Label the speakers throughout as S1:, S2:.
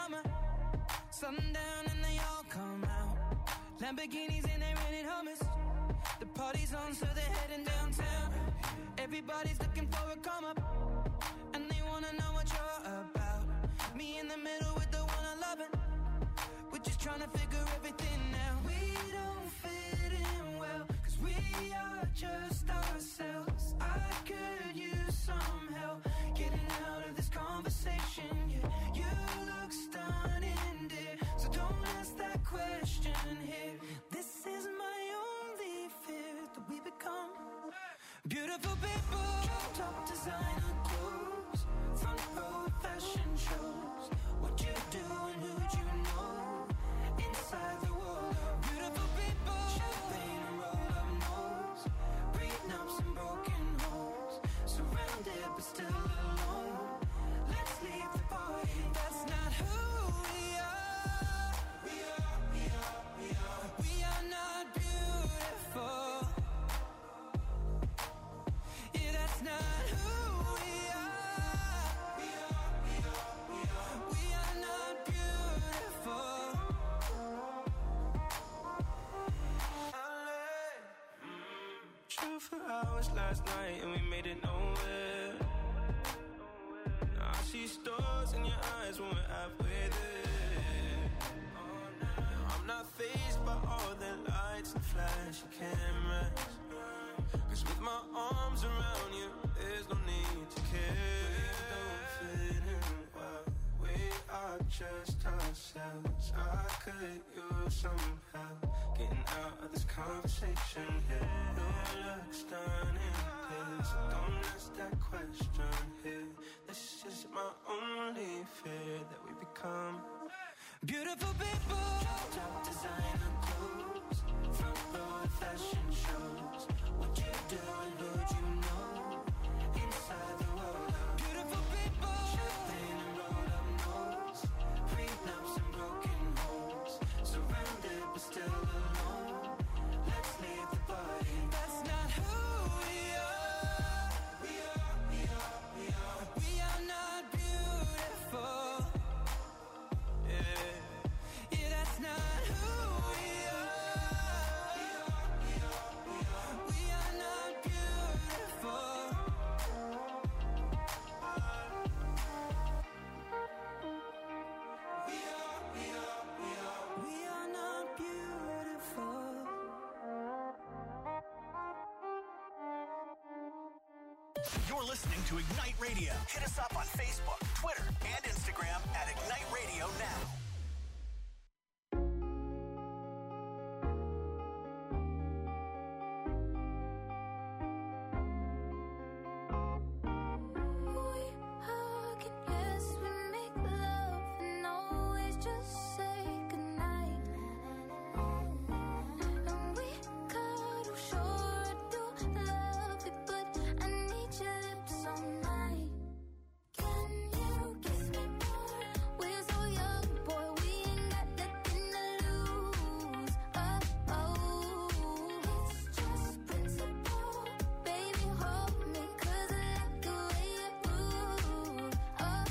S1: summer. Sundown and they all come out. Lamborghinis and they rented Hummers. The party's on, so they're heading downtown. Everybody's looking for a come up, and they wanna know what you're about. Me in the middle with the one I love it. We're just trying to figure everything out. We don't fit in well, 'cause we are just ourselves. I could use some help getting out of this conversation. Yeah, you look stunning, dear, so don't ask that question here. This is my only fear, that we become beautiful people. Top designer clothes, front row fashion shows. What you do and who'd you know inside the world of beautiful people. Champagne and roll up nose, prenups and broken homes. Surrounded but still alone. Let's leave the party. That's not who we are. We are not beautiful. Yeah, that's not who we are. We are not beautiful. True for hours last night and we made it nowhere. Now I see stars in your eyes when we're halfway there. I'm not fazed by all the lights and flashy cameras, 'cause with my arms around you, there's no need to care. We don't fit in well, we are just ourselves. I could use some help getting out of this conversation here. You look stunning, please, so don't ask that question here. This is my only fear, that we become beautiful people. Top designer clothes, front row fashion shows. What you do and who'd you know inside the world of beautiful people. Champagne and roll up nose, prenups and broken homes. Surrounded but still alone. Let's leave the party. That's not who we are. We are not beautiful. Yeah, that's not who we are. We are not beautiful. We are not beautiful.
S2: You're listening to Ignite Radio. Hit us up on Facebook, Twitter, and Instagram at Ignite Radio Now.
S3: We hug and yes, we make love and always just say goodnight. And we cuddle, sure I do love it, but I need your lips all night. Can you kiss me more? We're so young, boy, we ain't got nothing to lose. Oh, it's just principle. Baby, hold me, 'cause I like the way you move. Oh,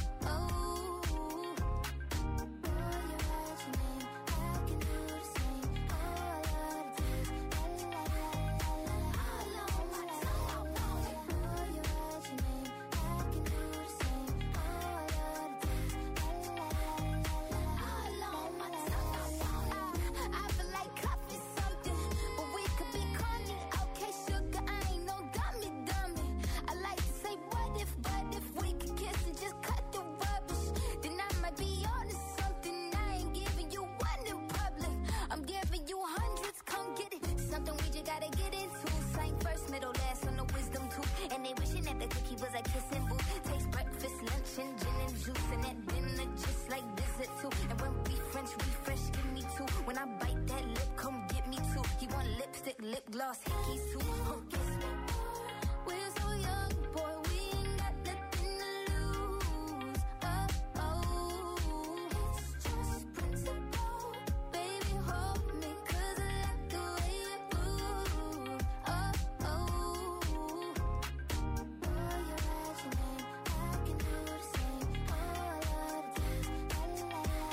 S3: boy, you write your name, I can do the same. All of the days, la la la la la. All on my tongue, boy, you write your name, I can do the same. All of the days, la la la la la. All on my tongue, I feel like coffee something, but we could be corny. Okay, sugar, I ain't no dummy. I like to say what if we could kiss and just cut the rubbish. Then I might be onto something. I ain't giving you one in public, I'm giving you hundreds. Come get it, something we just gotta get into. Sang first, middle, last on the wisdom tooth. And they wishing that the cookie was a kissing booth. Takes breakfast, lunch, and gin and juice, and at dinner just like dessert too. And when we French refresh, give me two. When I bite that lip, come get me two. He want lipstick, lip gloss, hickeys too. Kiss me more. We're so young, boy, we ain't got nothing to lose. Oh, it's just principle. Baby, hold me, 'cause I like the way you move. Oh, boy, you write your name, I can do the same. All of the days, la la la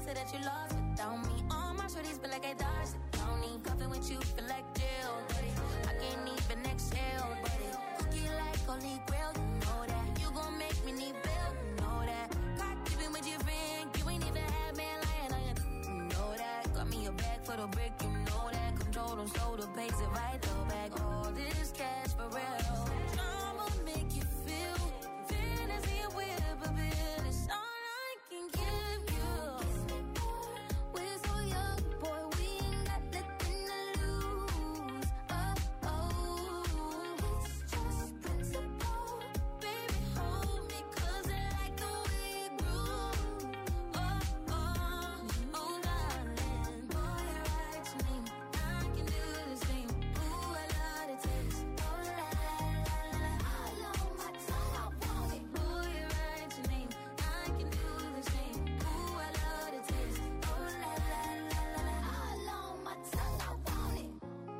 S3: say that you lost without me. All my shorties feel like I dodged the county. Cuffing with you feel like jail, buddy. I can't even exhale, buddy. Cookie like holy grail, you know that. You gon' make me need bail, you know that. Caught keeping with your friend, you ain't even had man lying on you, you know that. Got me a bag for the brick, you know that. Control them, so the pace it right though back. All this cash for real. I'ma make you feel fantasy and whip a bill. It's all I can give you. We're so young, boy, we ain't got nothing to lose. Oh, oh, it's just principle. Baby, hold me, 'cause I like the way you groove. Oh, oh, oh, darling. Boy, I write your name. I can do the same. Ooh, I love the taste. Oh, la, la, la, la. All on my tongue, I want it. Boy, I write your name. I can do the same. Ooh, I love the taste. Oh, la, la, la, la, la. All on my tongue, I want it.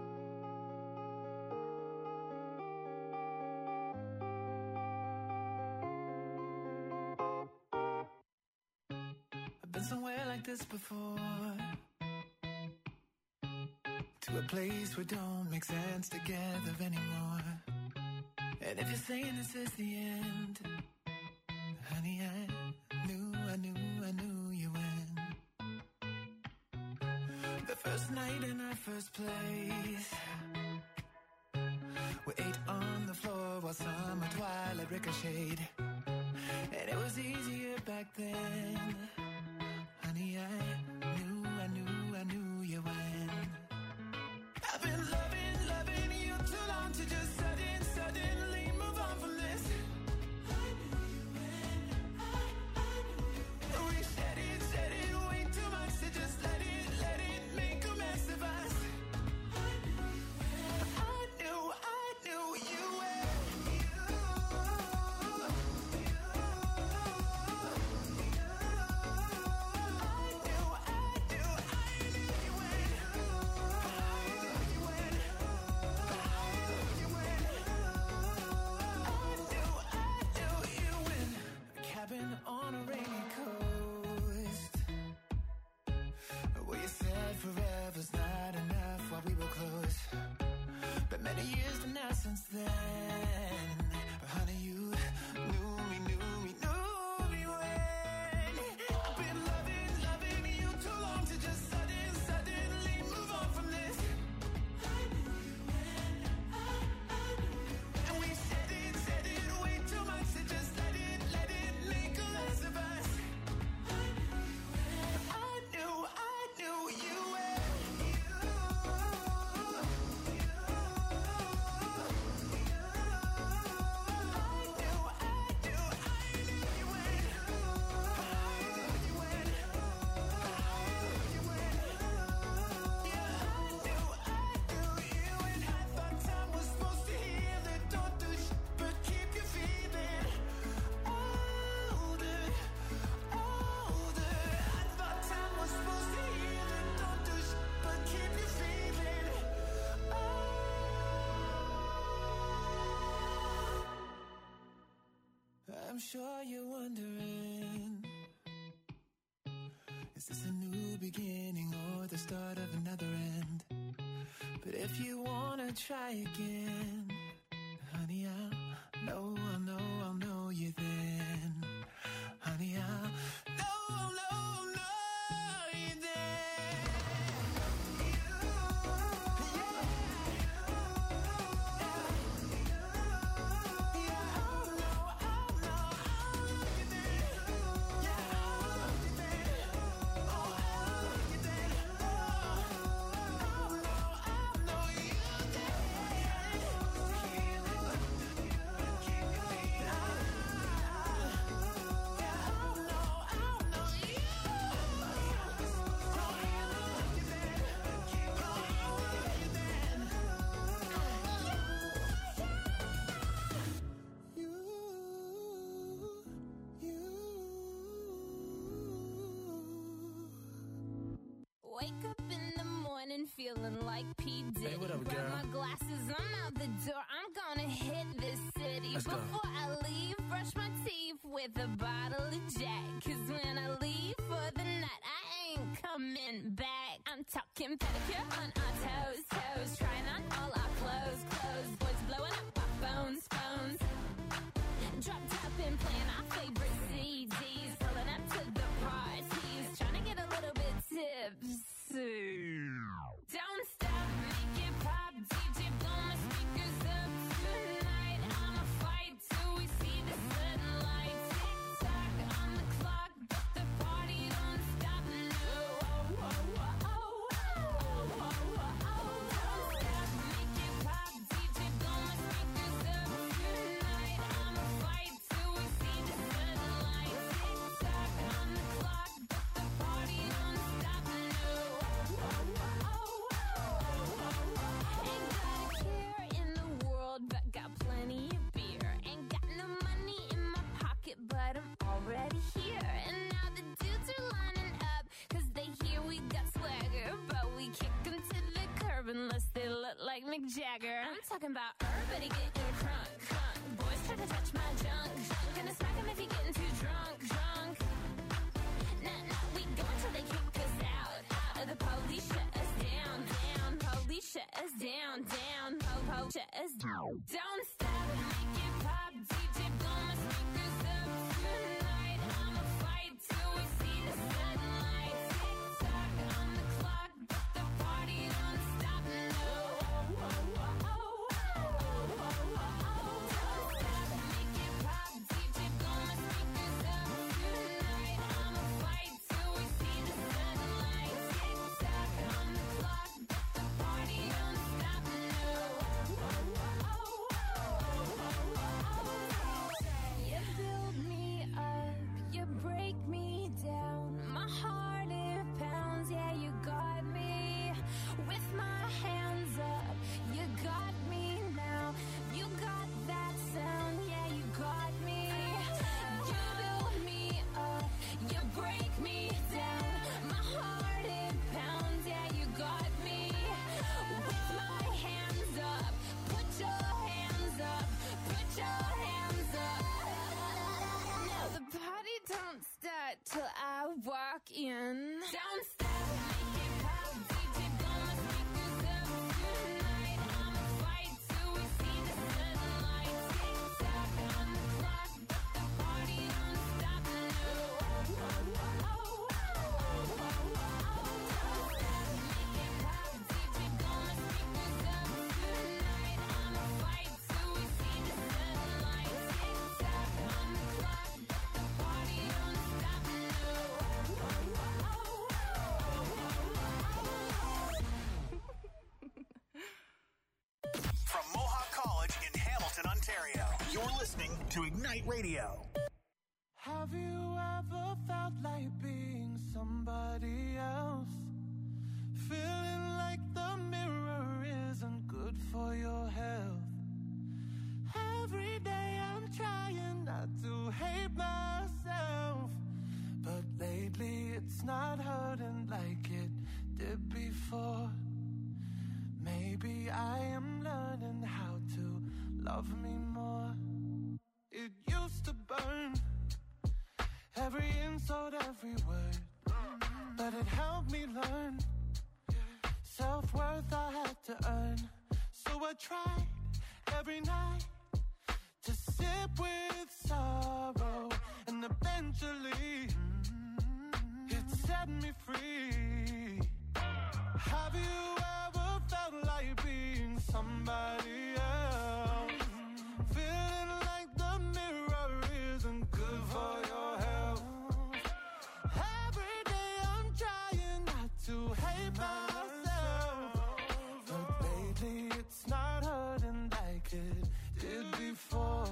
S1: I've been somewhere like this before. To a place where don't make sense together anymore. And if you're saying this is the end, honey, I knew you win. The first night in our first place, we ate on the floor while summer twilight ricocheted. And it was easier back then. Honey, I knew you win. I've been loving you too long to just suddenly move on from this. I knew you win. I knew you win. We said it way too much to just let it make a mess of us. I knew you win. I knew you win. On a rainy coast, where you said forever's not enough while we were close. But many years to now since then, honey, you knew me when. I've been loving you too long to just suddenly move on from this. I knew you when. I knew you. And we said it way too much to just let it make a mess of us. I knew you were. I'm sure you're wondering, is this a new beginning or the start of another end? But if you wanna try again, honey, I'll know you then. Honey, I'll know you then.
S4: Wake up in the morning feeling like P. Diddy.
S5: Hey, what up,
S4: Grab
S5: girl?
S4: my glasses, I'm out the door. I'm gonna hit this city.
S5: Let's go.
S4: Before I leave, brush my teeth with a bottle of Jack. 'Cause when I leave for the night, I ain't coming back. I'm talking pedicure on our toes, toes. Trying on all our clothes, clothes. Boys blowing up our phones, phones. Drop top and playing our favorite CDs. Pulling up to the parties. Trying to get a little bit tipsy. Don't stop, make it pop. DJ blow my speakers up tonight. I'ma fight till we see the sunlight. Tick tock on the clock, but the party don't stop. No, oh, oh, oh, oh, oh, oh, oh, oh. Don't stop, make it pop. DJ blow my speakers up tonight. I'ma fight till we see the sunlight. Tick tock on the clock, but the party don't stop. No, oh, oh, oh, oh. Ain't got a care in the world, but got plenty of beer. Ain't got no money in my pocket, but I'm already here. And now the dudes are lining up, cause they hear we got swagger. But we kick them to the curb unless they look like Mick Jagger. I'm talking about everybody getting crunk, crunk. Boys try to touch my junk, junk. Gonna smack him if he getting too drunk, drunk. Nah, nah, we go until they kick us out, out. The police shut us down, down. Police shut us down, down. Po-po shut us down. Don't stop, make it pop. DJ blow my speakers up tonight. I'ma fight till we see the sunlight. Tick tock on the clock, but the party don't stop. No, oh, oh, oh, oh, oh, oh, oh. Don't stop, make it pop. DJ blow my speakers up tonight. I'ma fight till we see the sunlight. Tick tock on the clock, but the party don't stop. No, oh, oh, oh, oh, oh. You build me up, you break me down. My heart it pounds, yeah, you got me. With my hands up, you got me now. You got that sound, yeah, you got me. You build me up, you break me down. My heart it pounds, yeah, you got me. With my hands up, put your hands up, put your hands up. Now the party don't start till I walk in. Don't stop, make it pop. DJ blow my speakers up tonight. I'ma fight till we see the sunlight. Tick tock on the clock, but the party don't stop. No, oh, oh, oh, oh, oh, oh, oh. Don't stop, make it pop. DJ blow my speakers up tonight. I'ma fight till we see the sunlight. Tick tock on the clock, but the party don't stop. No, oh, oh, oh, oh, oh, oh, oh.
S2: From Mohawk College in Hamilton, Ontario, you're listening to Ignite Radio.
S1: Have you ever felt like being somebody else? Feeling like the mirror isn't good for your health. Every day I'm trying not to hate myself, but lately it's not hurting like it did before. Maybe I am learning how to love me more. It used to burn, every insult, every word, but it helped me learn self-worth I had to earn. So I tried every night to sip with sorrow, and eventually it set me free. Have you ever felt like being somebody else? Feeling like the mirror isn't good for your health. Every day I'm trying not to hate myself, but lately it's not hurting like it did before.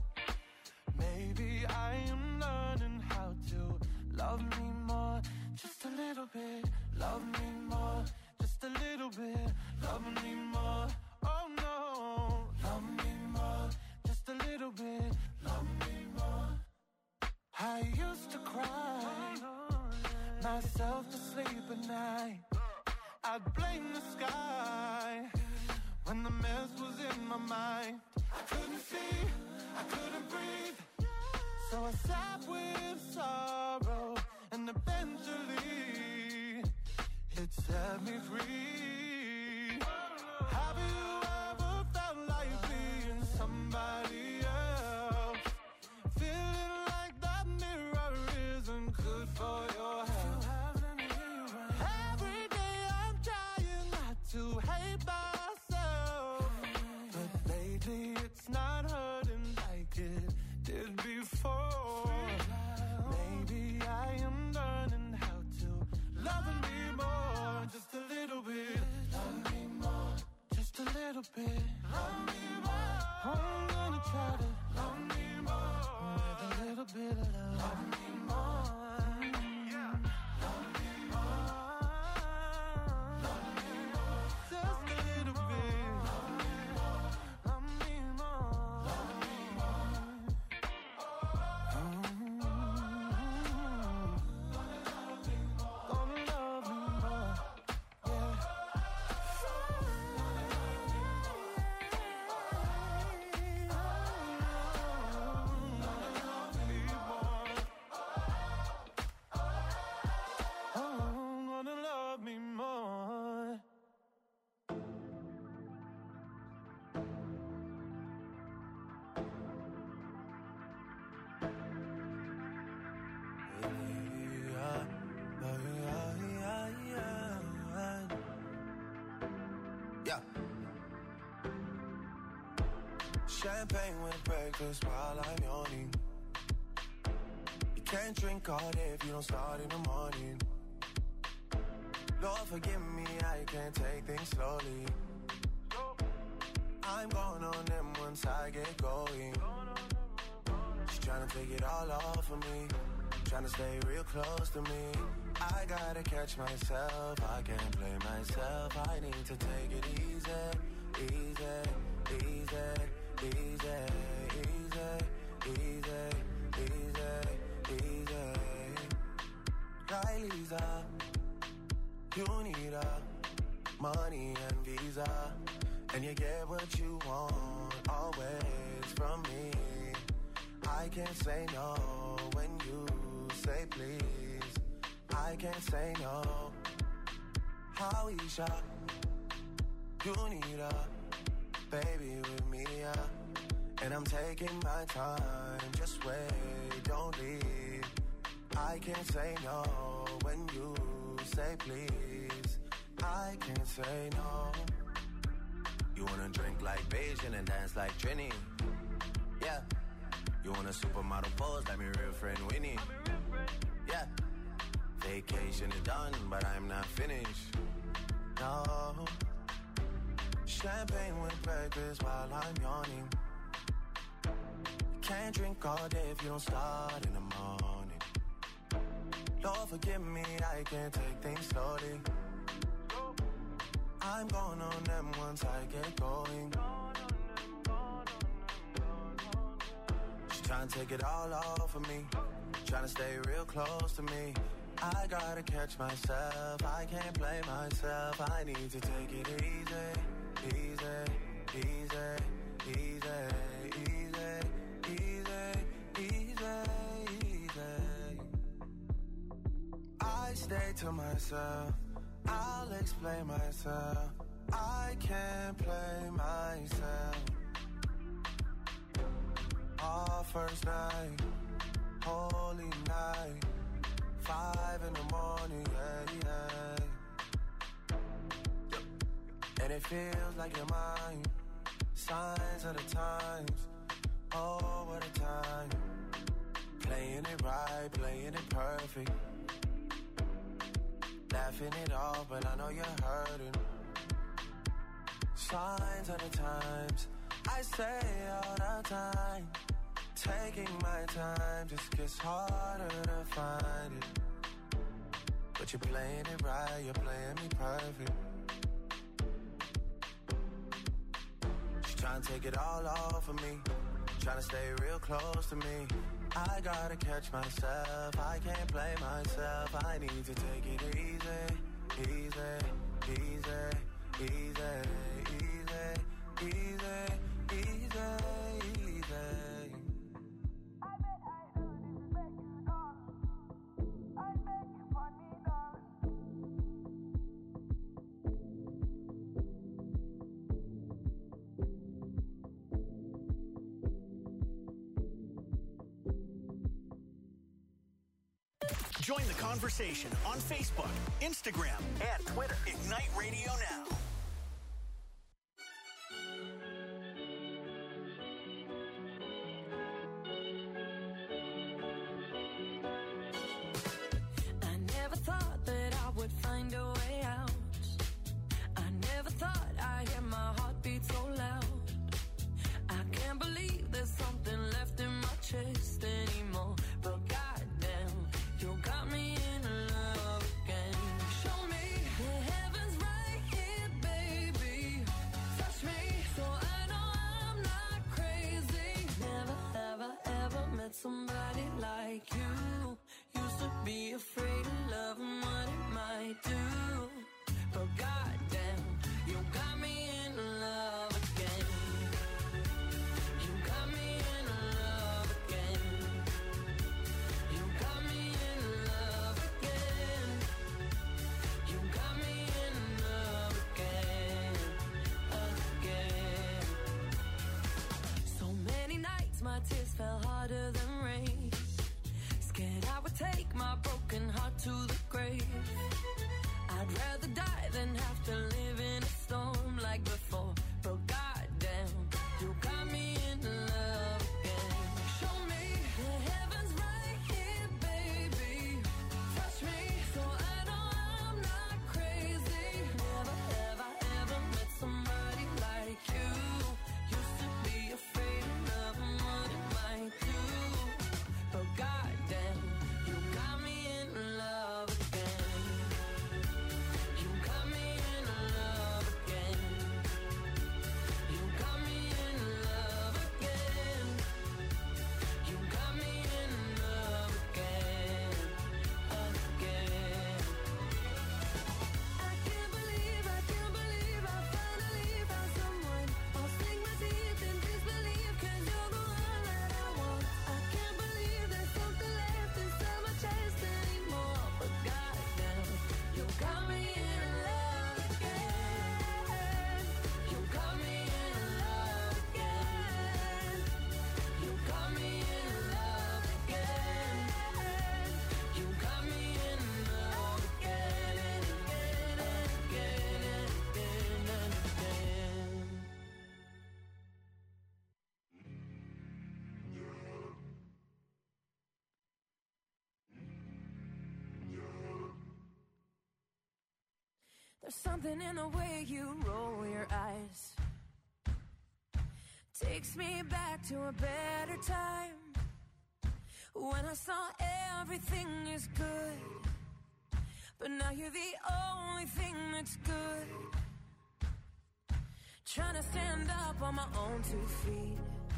S1: Maybe I am learning how to love me more, just a little bit. Love me more, just a little bit. Love me more, oh no. Love me more, just a little bit. Love me more. I used to cry myself to sleep at night. I'd blame the sky when the mess was in my mind. I couldn't see, I couldn't breathe, so I sat with sorrow, and eventually it set me free. Have you ever felt like being somebody else? Feeling like that mirror isn't good for your health. Every day I'm trying not to hate myself, but lately it's not hurting like it did before. Maybe I am learning how to love me more, just a little bit. Love me more, just a little bit. Love me more. I'm gonna try to love me more with a little bit of love. Love me more. Yeah. Love me more. Love me more. Just a little bit. Love me more. Love me more. Love me more. Gonna love me more. Yeah. Gonna love me more. Yeah. Champagne with breakfast while I'm yawning. You can't drink all day if you don't start in the morning. Lord forgive me, I can't take things slowly. I'm going on them once I get going. She's trying to take it all off of me, trying to stay real close to me. I gotta catch myself, I can't blame myself. I need to take it easy, easy, easy, easy, easy, easy, easy, easy. Kylie's up, you need money and visa, and you get what you want always from me. I can't say no when you say please. I can't say no. Howeisha, you need baby with me, and I'm taking my time. Just wait, don't leave. I can't say no when you say please. I can't say no. You wanna drink like Beijing and dance like Trini? Yeah. You want a supermodel pose like my real friend Winnie? Yeah. Vacation is done, but I'm not finished. No. Champagne with breakfast while I'm yawning. You can't drink all day if you don't start in the morning. Lord forgive me, I can't take things slowly. I'm going on them once I get going. She's trying to take it all off of me, trying to stay real close to me. I gotta catch myself, I can't blame myself. I need to take it easy, easy, easy, easy, easy, easy, easy, easy. I stay to myself, I'll explain myself. I can't play myself. Our first night, holy night, 5 in the morning, yeah, yeah. And it feels like you're mine. Signs of the times, oh, what a time. Playing it right, playing it perfect. Laughing it off, but I know you're hurting. Signs of the times, I say all the time. Taking my time just gets harder to find it. But you're playing it right, you're playing me perfect. She's trying to take it all off of me, trying to stay real close to me. I gotta catch myself, I can't blame myself. I need to take it easy, easy, easy, easy, easy, easy, easy, easy.
S2: Join the conversation on Facebook, Instagram, and Twitter. Ignite Radio Now.
S5: I never thought that I would find a way out. I never thought I'd hear my heartbeat so loud. I can't believe there's something left in my chest anymore. But goddamn, you got me in love again. Show me the heavens right here, baby. Touch me so I know I'm not crazy. Never, ever, ever met somebody like you. Used to be afraid of love and what it might do. But goddamn, you got me in love again. You got me in love again. You got me in love again. You got me in love again, again. So many nights my tears fell harder than rain. Scared I would take my broken heart to the grave. I'd rather die than have to live in a storm like before. But goddamn, you got me in love again. Show me the heavens right here, baby. Touch me so I know I'm not crazy. Never, ever, ever met somebody like you. Used to be afraid of love and what it might do. But goddamn, you got me in love again. You got me in love again. You got me in love again. You got me in love again, again. I can't believe I finally found someone. I'll sink my teeth in disbelief 'cause you're the one that I want. I can't believe there's something left inside my chest anymore. But goddamn, you got me in love again. You got me in love again. You got me in love again. You got me in love again and again and again and again and again. There's something in the way you roll your eyes. Takes me back to a better time when I saw everything is good. But now you're the only thing that's good. Trying to stand up on my own 2 feet.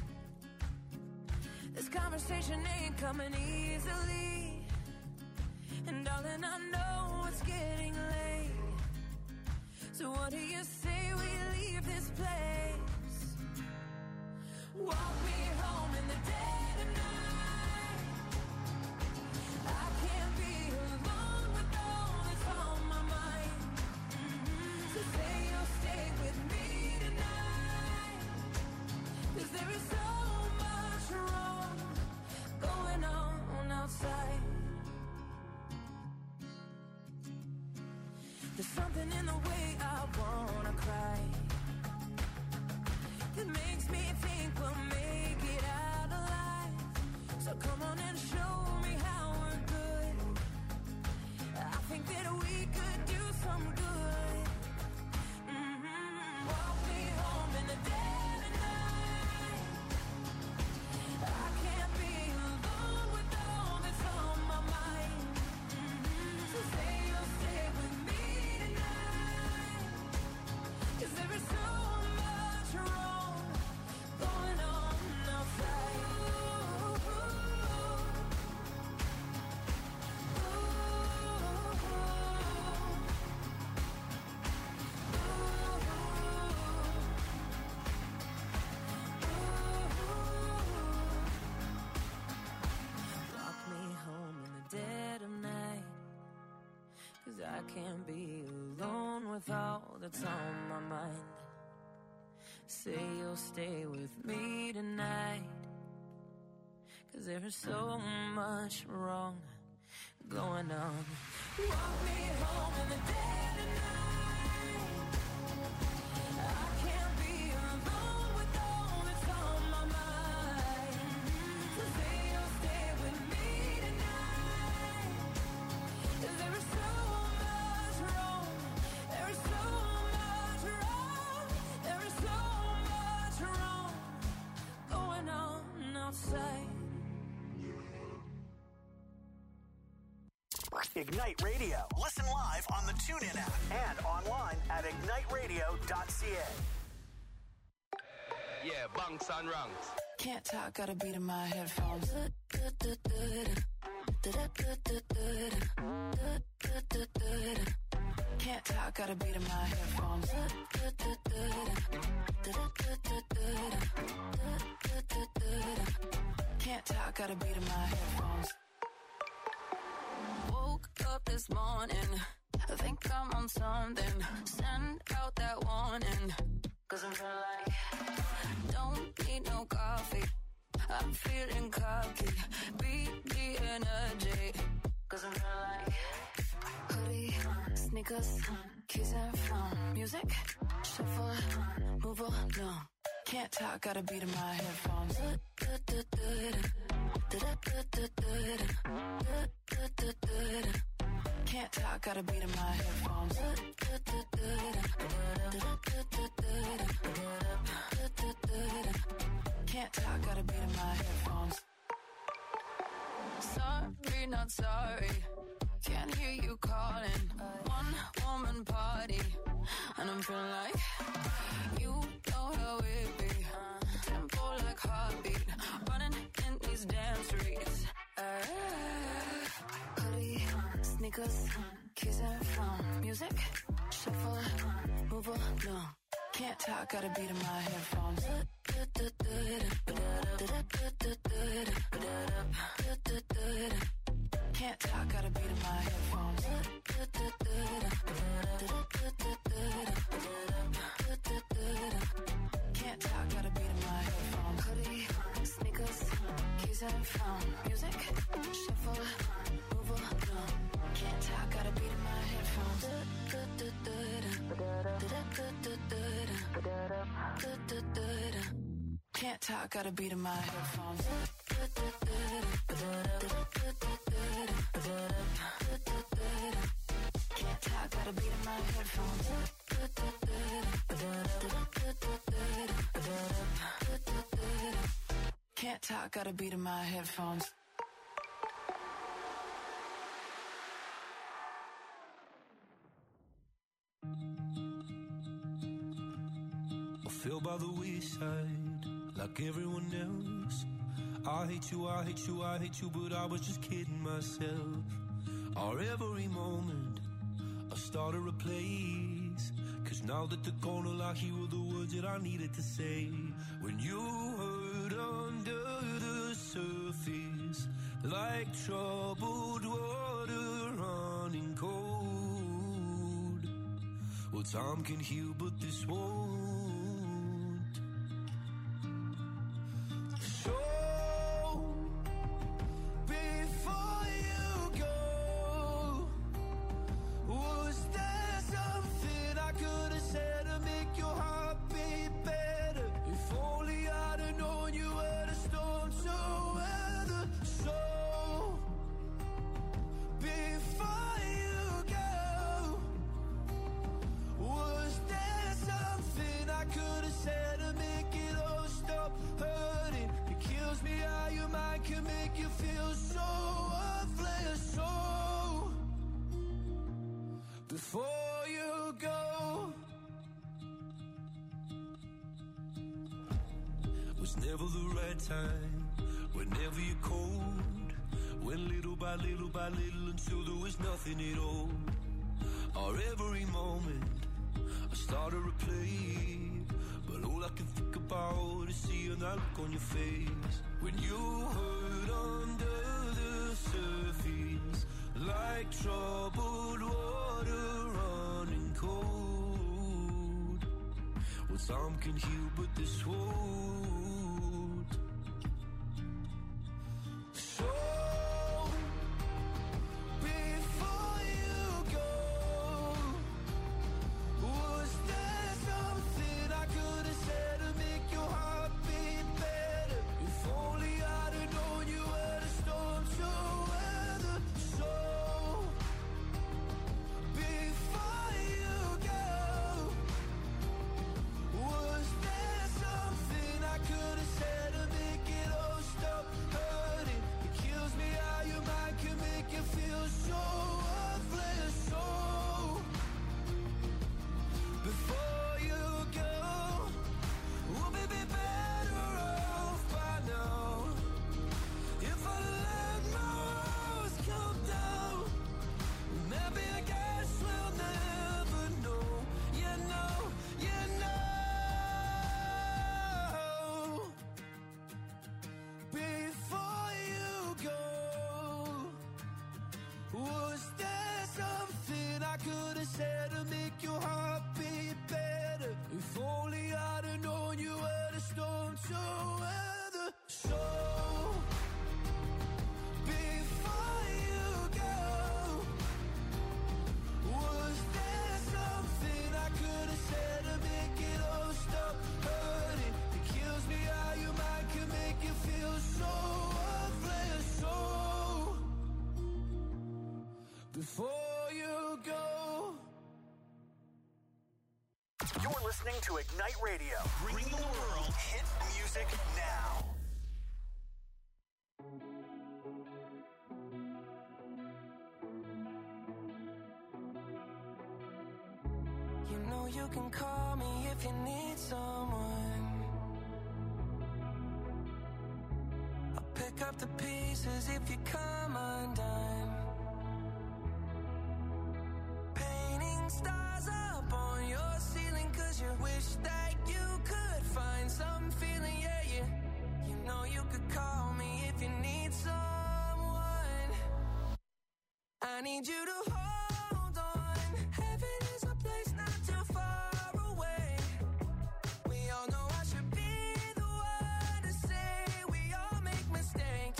S5: This conversation ain't coming easily. And darling, I know it's getting late. So what do you say we leave this place? Walk me home in the dead of night. I can't be alone with all that's on my mind. So say you'll stay with me tonight. 'Cause there is so much wrong going on outside. There's something in the way I wanna cry that makes me think we'll make it out alive. So come on and show me how we're good. I think that we could do some good. Walk me home in the dead of night. I can't be alone with all that's on my mind. So say you'll stay with me tonight. 'Cause there is so much wrong going on outside. Walk me home in the dead of night. 'Cause I can't be alone with all that's on my mind. Say you'll stay with me tonight. 'Cause there is so much wrong going on. Walk me home in the dead of night. I can't be alone with all that's on my mind. So say you'll stay with me tonight. 'Cause there is so much wrong. There is so much wrong. There is so much wrong going on outside.
S2: Ignite Radio. Listen live on the TuneIn app and online at igniteradio.ca.
S6: Yeah, bunks and ranks.
S5: Can't talk, got a beat in my headphones. Can't talk, got a beat in my headphones. Can't talk, got a beat in my headphones. Woke up this morning, I think I'm on something. Send out that warning, 'cause I'm feeling like don't need no coffee. I'm feeling cocky, beat the energy, 'cause I'm feeling like hoodie, sneakers, keys and phone, music, shuffle, move along. Can't talk, got a beat in my headphones. Can't talk, got a beat in my headphones. Can't talk, got a beat in my headphones. Sorry, not sorry. Can't hear you calling. One woman party, and I'm feeling like you know how it be. Tempo like heartbeat, running in these damn streets. Hoodie, sneakers, keys and phone, music, shuffle, move along. Can't talk, got a beat in my headphones. Can't talk, got a beat in my headphones. Can't talk, got a beat in my headphones. Hoodie, sneakers, keys and phone, music, shuffle, move along. Can't talk, got a beat in my headphones. Can't talk, got a beat in my headphones. Can't talk, got a beat in my headphones. Can't talk, got a beat in my headphones.
S1: I feel by the wayside like everyone else. I hate you, I hate you, I hate you, but I was just kidding myself. Our every moment I started a place, 'cause now that they're gone, all I hear were the words that I needed to say. When you hurt under the surface, like troubled water running cold. Well, time can heal, but this won't. So before you go, was there something I could have said to make your heart beat better? If only I'd have known you were the storm to weather. So before you go, was there something I could have said to make it all stop hurting? It kills me how your mind can make you feel so worthless. So before you go, was never the right time, whenever you're cold. Went little by little by little until there was nothing at all. Our every moment I started to play, but all I can think about is seeing that look on your face. When you hurt under the surface, like troubled water running cold. Well, some can heal, but this won't. So
S2: listening to Ignite Radio, bringing the world hit music now.
S6: You know you can call me if you need someone. I'll pick up the pieces if you come undone. Painting stars up on your ceiling 'cause you wish that you could find some feeling, yeah, yeah. You know you could call me if you need someone. I need you to hold on. Heaven is a place not too far away. We all know I should be the one to say we all make mistakes.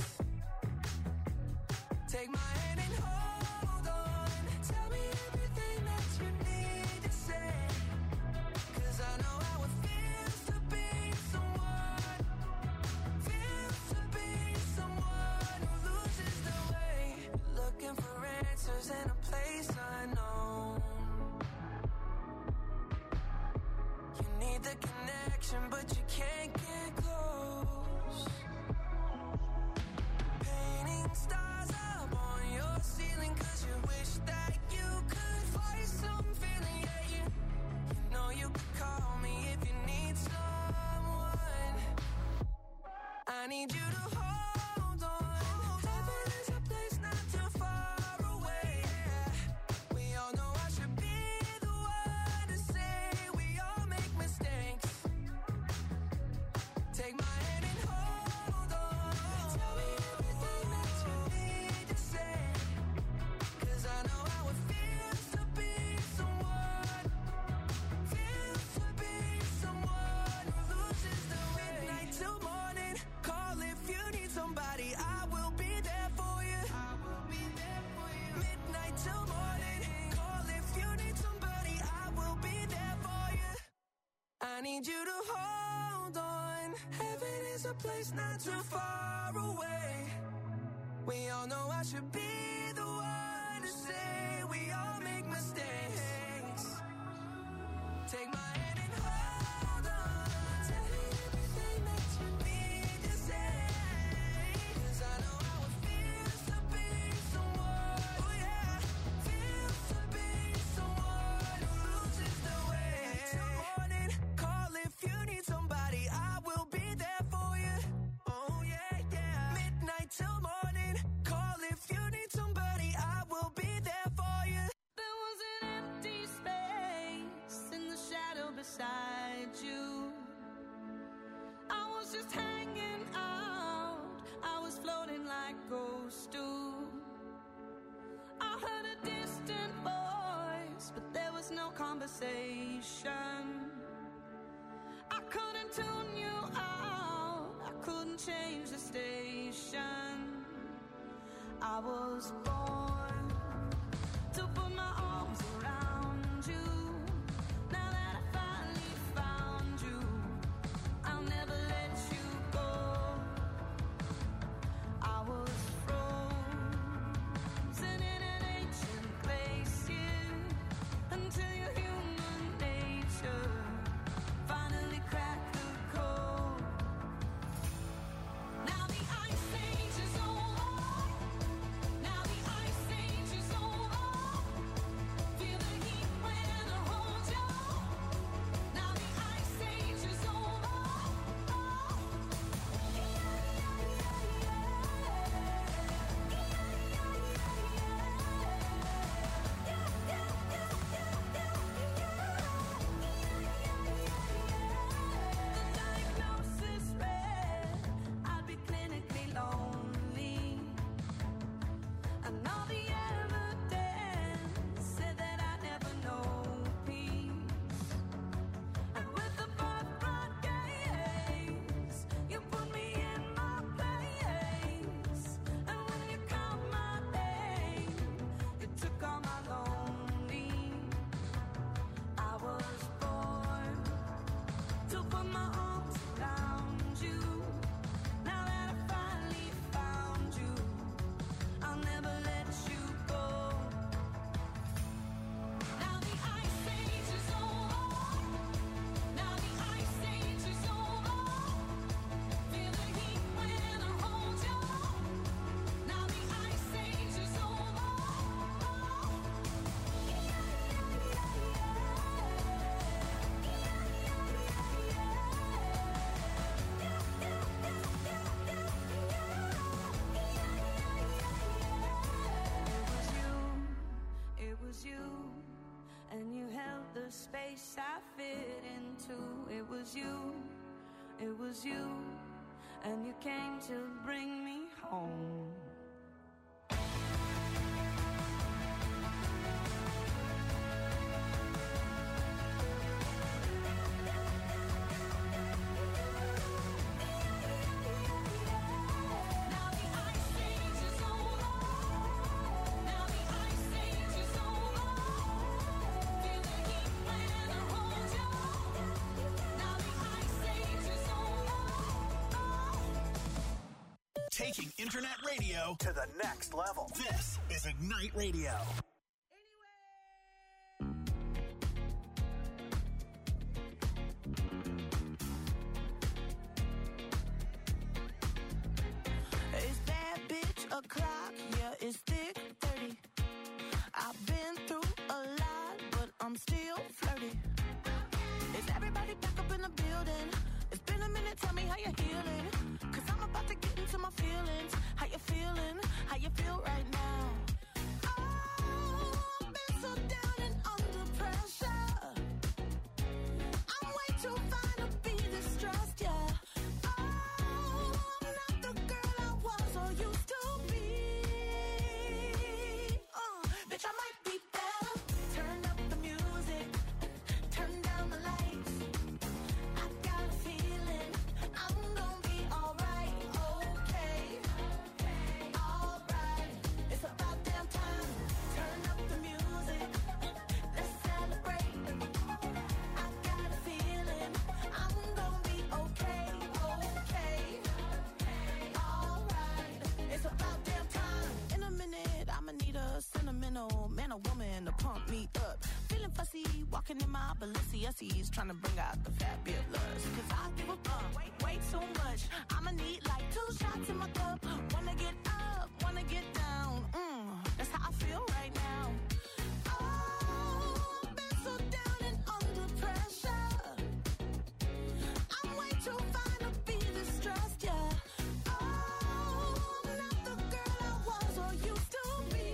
S6: Take my hand and hold on. Tell me everything that you need to say. 'Cause I know how it feels to be someone. Feels to be someone who loses the way. Looking for answers in a place unknown. You need the connection, but you can't get close. Painting stars up on your ceiling 'cause you wish that you could find some feeling, yeah, yeah. You know you could call me if you need someone. I need you to hold on. Heaven is a place not too far away. We all know I should be the one to say we all make mistakes. Take my hand and hold on. Tell me everything that you need to say. 'Cause I know how it feels to be someone. Feels to be someone who loses the way. Midnight till morning. Call if you need somebody. I will be there for you. I will be there for you. Midnight till morning. Call if you need somebody. I will be there for you. I need you to hold on. Heaven is a place not too far away. We all know I should be the one to say we all make mistakes. Take my hand and hold on. Tell me everything that you need to say. 'Cause I know how it feels to be someone. Oh yeah, feels to be someone who loses the way. Till morning, call if you need somebody. I will be there for you. Oh yeah, yeah. Midnight till morning, call if you need somebody. I will be there for you.
S5: There was an empty space in the shadow beside you. I was just hanging out. I was floating like ghosts do. I heard a distant voice, but there was no conversation. I couldn't tune you out. I couldn't change the station. I was born to put my arms around you. Now that I finally found you, I'll never let you go. I was frozen in an ancient glacier until your human nature finally cracked the code. Now the ice age is over. Now the ice space I fit into. It was you, and you came to bring me home.
S2: Taking internet radio to the next level. This is Ignite Radio.
S6: It's that bitch o'clock, yeah, it's thick 30. I've been through a lot, but I'm still flirty. Is everybody back up in the building? It's been a minute, tell me how you're healing. Cause I'm about to get into my feelings. How you feeling? How you feel right now? Oh, I've been so down and under pressure. I'm way too fine to be distressed, yeah. Oh, I'm not the girl I was or used to be. Bitch, I might be better. Turn up the music, turn down the lights. I got a feeling I'm gonna be alright, okay, alright. It's about damn time. Turn up the music, let's celebrate. I got a feeling I'm gonna be okay, alright. It's about damn time. In a minute, I'ma need a sentimental man or woman to pump me up. Feeling fussy, walking in my Balenciennes, trying to bring out the fabulous. Cause I give a fuck way too much. I'ma need like 2 shots in my cup. Wanna get up, wanna get down. That's how I feel right now. Oh, I've been so down and under pressure. I'm way too fine to be distressed, yeah. Oh, I'm not the girl I was or used to be.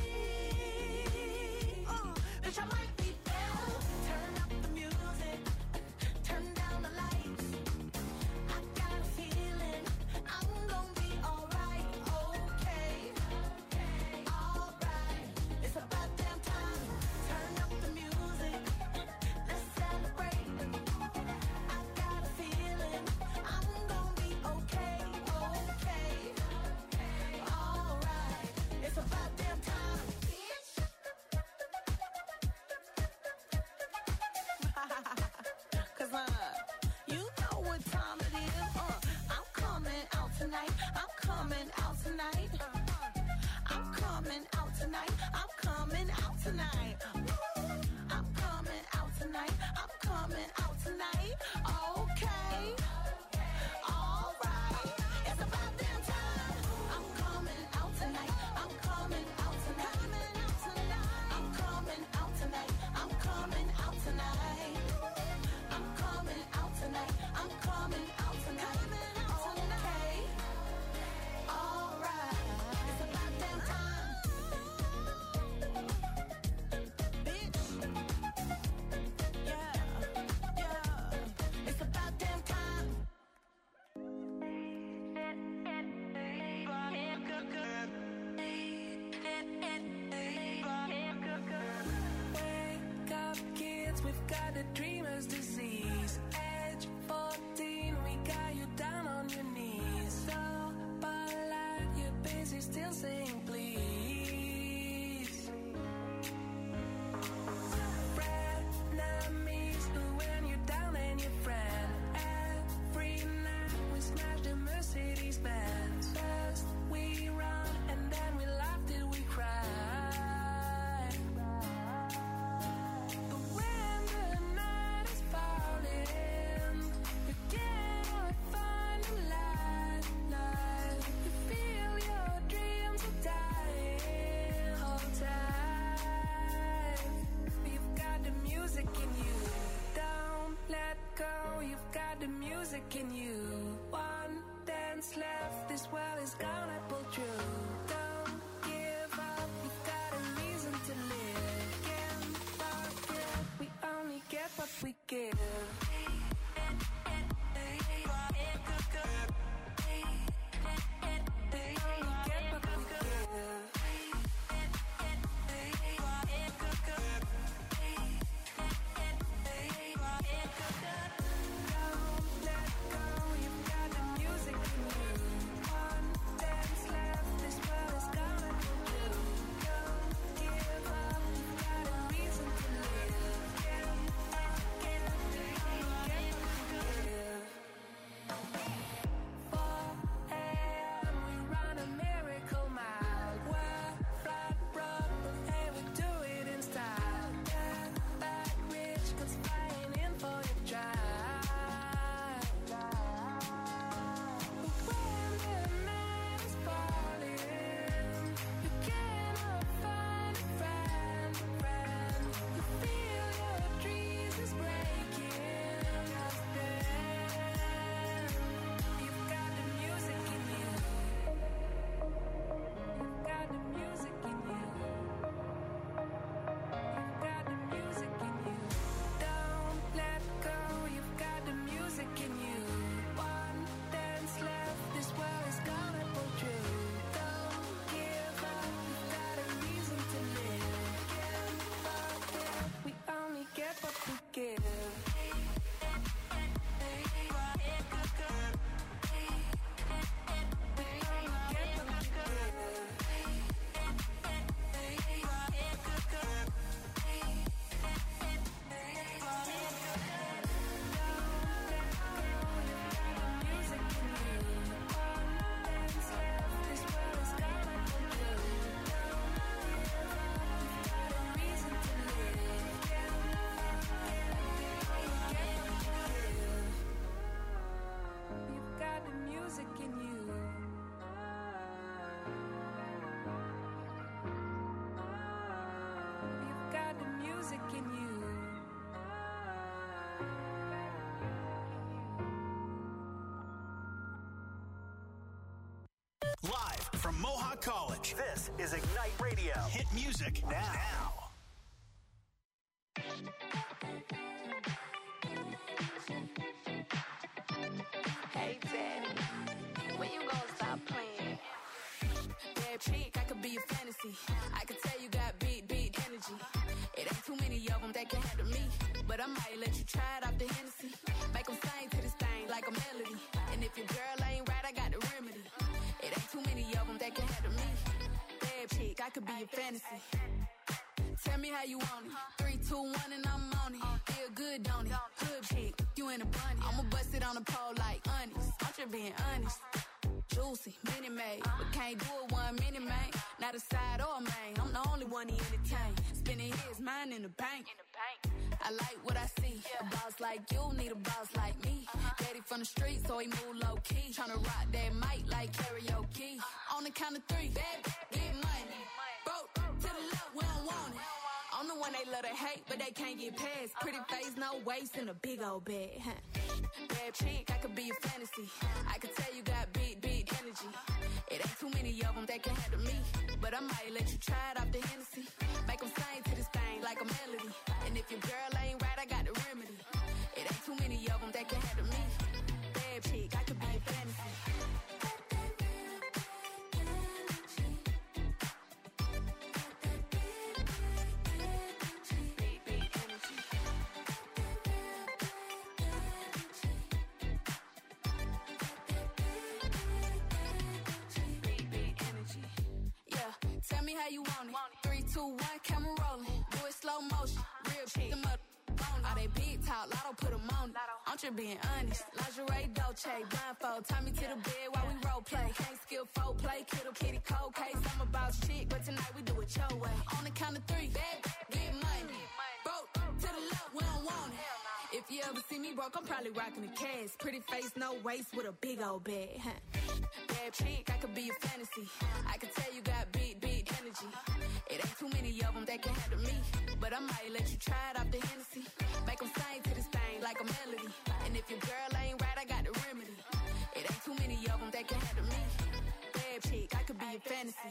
S6: Bitch, I might be better. Turn up the music, turn down the lights. I got a feeling I'm gonna be alright, okay, alright. It's about damn time. Turn up the music, let's celebrate. I got a feeling I'm gonna be okay, alright. It's about damn time. Cause you know what time it is. I'm coming out tonight. I'm coming out tonight. I'm coming out tonight. I'm coming out tonight. I'm coming out tonight. I'm coming out tonight. Okay. Alright. It's about damn time. I'm coming out tonight. I'm coming out tonight. I'm coming out tonight. I'm coming out tonight. I'm coming out tonight. I'm coming out tonight. Okay. Alright. It's about damn time. Bitch. Yeah. Yeah. It's about damn time.
S5: Wake up, kids, we've got a dreamer's disease. Age 14, we got you down on your knees. So polite, you're busy still saying please. Frenemies, who when you're down and your friend. Every night we smash the Mercedes Benz. First we run and then we laugh till we cry. But when the night is falling, you can't find a light. You feel your dreams are dying. Hold tight. You've got the music in you. Don't let go. You've got the music in you. One dance left. This world is gonna pull through. Don't give up. You've got a reason to live. Can't forget. We only
S2: Talk college. This is Ignite Radio. Hit music now.
S5: Hey, Daddy, when you gonna stop playing? Bad chick, I could be a fantasy. I could tell you got big energy. It ain't too many of them that can handle me. But I might let you try it off the Hennessy. Make them sing to this thing like a melody. And if your girl ain't right, I got the remedy. It ain't too many of them that can handle me. Bad chick, I could be a fantasy. Tell me how you want it. 3, 2, 1, and I'm on it. Feel good, don't it? Hood chick, you in a bunny. I'ma bust it on the pole like honest. I'm just being honest. Juicy, mini made, but can't do it 1 minute, man. Not a side or a main. I'm the only one he entertain. Spending his mind in the bank. I like what I see. A boss like you need a boss like me. Daddy from the street, so he move low key. Tryna rock that mic like karaoke. On the count of 3, get money. Broke to the left, we don't want it. I'm the one they love to hate, but they can't get past. Pretty face, no waist, and a big old bag. Bad chick, I could be a fantasy. I could tell you got big energy. It ain't too many of them that can handle me. But I might let you try it off the Hennessy. Make them sing to this thing like a melody. And if your girl ain't right, I got the remedy. It ain't too many of them that can handle me. Bad chick, I could be a fantasy. Tell me how you want it. 3, 2, 1, camera rolling. Do it slow motion. Real shit. Them up on all they big talk. Lotto put them on it. I'm just being honest. Lingerie, Dolce, blindfold. Tie me to the bed while we role play. Can't skill folk play. Kiddo, kitty, cold case. I'm about shit, but tonight we do it your way. On the count of 3, get money. Broke to the left, we don't want it. If you ever see me broke, I'm probably rocking a cast. Pretty face, no waist, with a big old bag. Bad chick, I could be a fantasy. I could tell you got big energy. It ain't too many of them that can handle me. But I might let you try it off the Hennessy. Make them sing to this thing like a melody. And if your girl ain't right, I got the remedy. It ain't too many of them that can handle me. Bad chick, I could be a fantasy.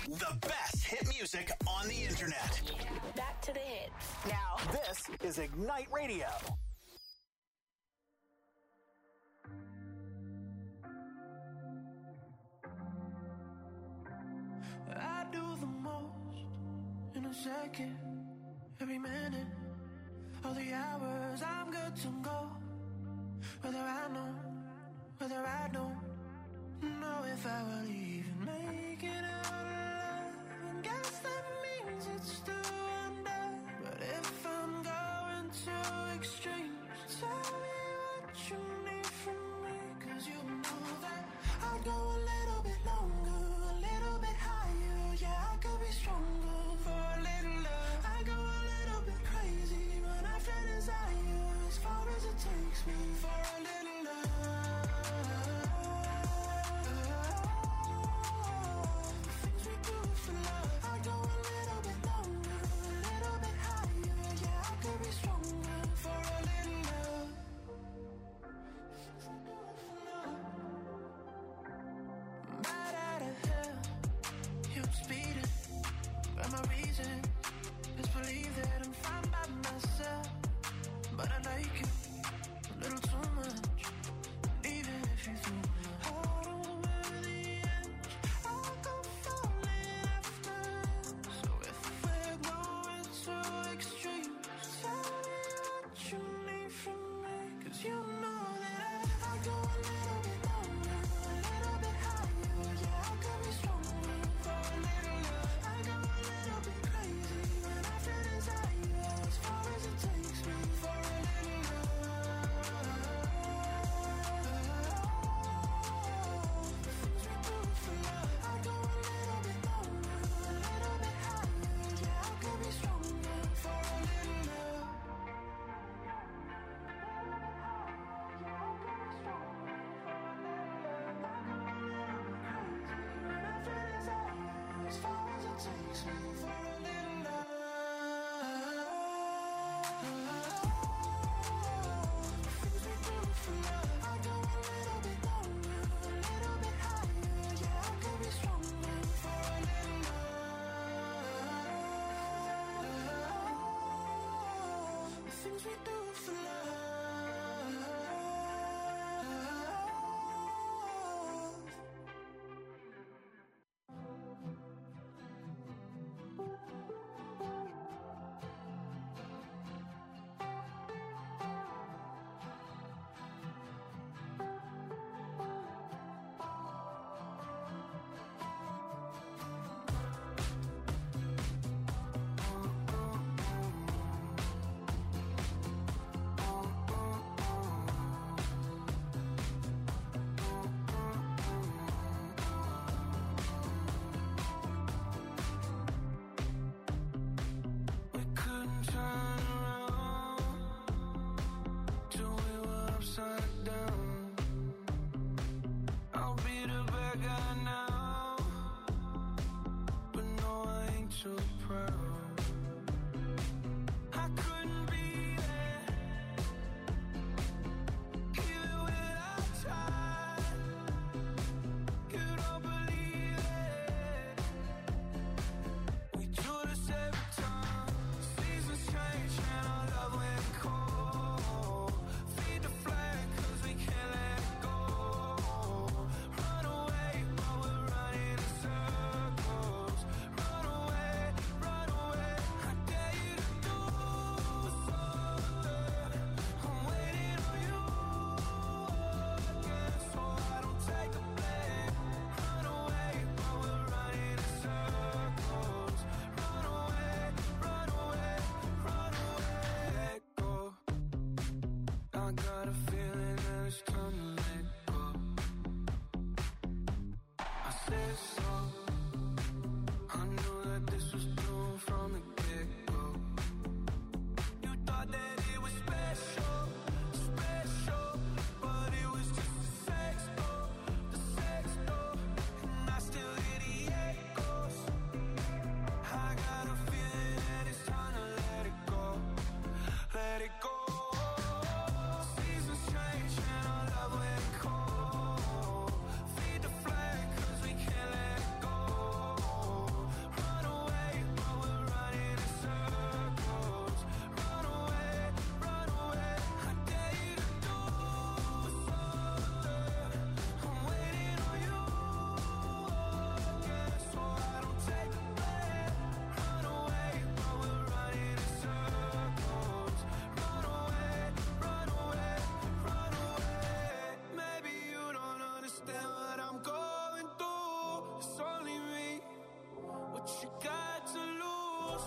S2: The best hit music on the internet.
S7: Back to the hits.
S2: Now, this is Ignite Radio.
S6: I do the most in a second, every minute, all the hours I'm good to go. Whether I know, whether I don't know if I will even make it out alive. And guess that means it's still under. But if I'm going to extremes, tell me what you need from me. 'Cause you know that I'd go a little bit longer, a little bit higher. Yeah, I could be stronger for a little love. I go a little bit crazy when I feel desire, as far as it takes me for a little love. The things we do for love. I go a little bit longer, a little bit higher. Yeah, I could be stronger for a little love. Right out of hell, you're speeding. But my reason is believe that I'm fine by myself. But I like you a little too much. Even if you threw my heart over the edge, I'll go falling after. So if we're going to extremes, tell me what you need from me. 'Cause you know that I go a little bit longer, a little bit higher. Yeah, I could be stronger for a little love. I go a little bit crazy when I feel desire, as far as it takes me for a little love. The things we do for love. I go a little bit longer, a little bit higher. Yeah, I could be stronger for a little love. As far as it takes me for a little love. The things we do for love. I go a little bit longer, a little bit higher. Yeah, I could be stronger for a little love. The things we do for love.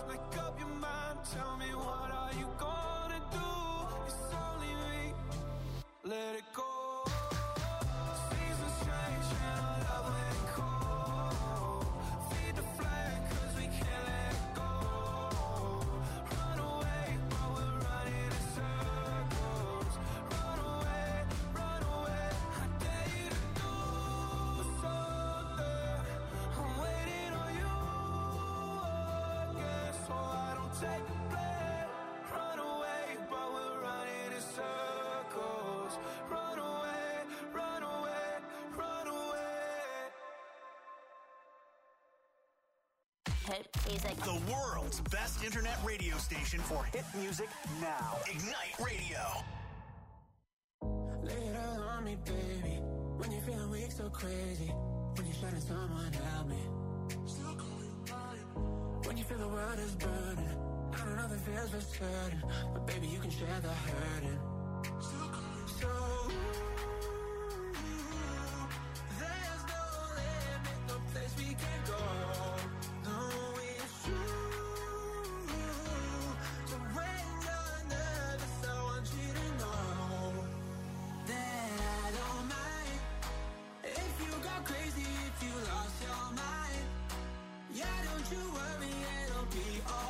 S1: make up your mind. Tell me, what are you gonna do? It's only me. Let it go. Seasons change and our love ain't cold. Feed the flag 'cause we can't let go. Run away while we're running in circles. Run away, I dare you to do something. I'm waiting on you again, so I don't take the blame. Run away while we're running in circles. Run away, run away, run away.
S7: Hit music.
S2: The world's best internet radio station for hit music now. Ignite Radio.
S6: Lay it all on me, baby. When you're feeling weak, so crazy. When you're shining, someone help me. When you feel the world is burning, I don't know if it feels for certain, but baby, you can share the hurting. So there's no limit, no place we can go. No, it's true. So when you're nervous, I want you to know that I don't mind if you go crazy, if you lost your mind. Yeah, don't you worry, it'll be alright.